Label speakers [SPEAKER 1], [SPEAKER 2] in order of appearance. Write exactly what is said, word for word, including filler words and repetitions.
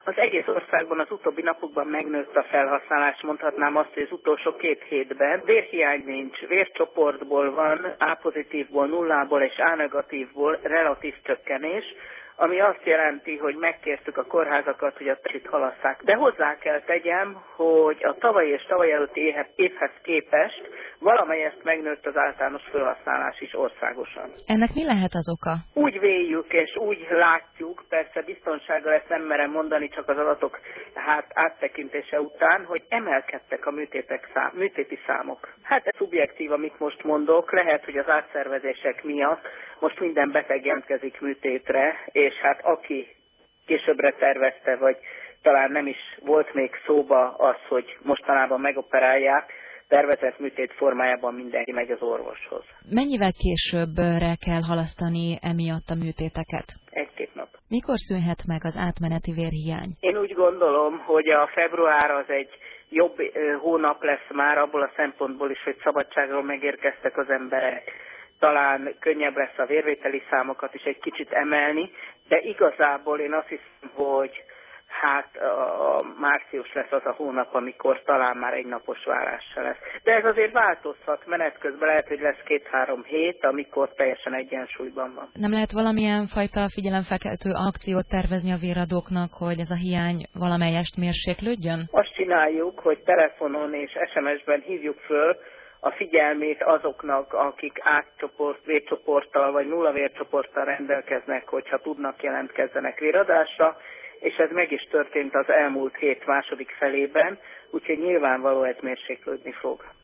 [SPEAKER 1] Az egész országban az utóbbi napokban megnőtt a felhasználás, mondhatnám azt, hogy az utolsó két hétben. Vérhiány nincs, vércsoportból van, A pozitívból, nullából és A negatívból relatív csökkenés, ami azt jelenti, hogy megkértük a kórházakat, hogy a testit halasszák. De hozzá kell tegyem, hogy a tavalyi és tavaly előtti évhez képest valamelyest megnőtt az általános felhasználás is országosan.
[SPEAKER 2] Ennek mi lehet az oka?
[SPEAKER 1] Úgy véljük és úgy látjuk, persze biztonsággal ezt nem merem mondani, csak az adatok hát áttekintése után, hogy emelkedtek a műtétek szám, műtéti számok. Hát ez szubjektív, amit most mondok, lehet, hogy az átszervezések miatt most minden beteg jelentkezik műtétre, és hát aki későbbre tervezte, vagy talán nem is volt még szóba az, hogy mostanában megoperálják, tervezett műtét formájában mindenki megy az orvoshoz.
[SPEAKER 2] Mennyivel későbbre kell halasztani emiatt a műtéteket?
[SPEAKER 1] Egy-két nap.
[SPEAKER 2] Mikor szűnhet meg az átmeneti vérhiány?
[SPEAKER 1] Én úgy gondolom, hogy a február az egy jobb hónap lesz már abból a szempontból is, hogy szabadságról megérkeztek az emberek. Talán könnyebb lesz a vérvételi számokat is egy kicsit emelni, de igazából én azt hiszem, hogy hát a március lesz az a hónap, amikor talán már egy napos várás se lesz. De ez azért változhat, menet közben lehet, hogy lesz két-három hét, amikor teljesen egyensúlyban van.
[SPEAKER 2] Nem lehet valamilyen fajta figyelemfelkeltő akciót tervezni a véradóknak, hogy ez a hiány valamelyest mérséklődjön?
[SPEAKER 1] Azt csináljuk, hogy telefonon és es em es-ben hívjuk föl a figyelmét azoknak, akik átcsoport, vércsoporttal vagy nulla vércsoporttal rendelkeznek, hogyha tudnak, jelentkezzenek véradásra, és ez meg is történt az elmúlt hét második felében, úgyhogy nyilvánvaló ez mérséklődni fog.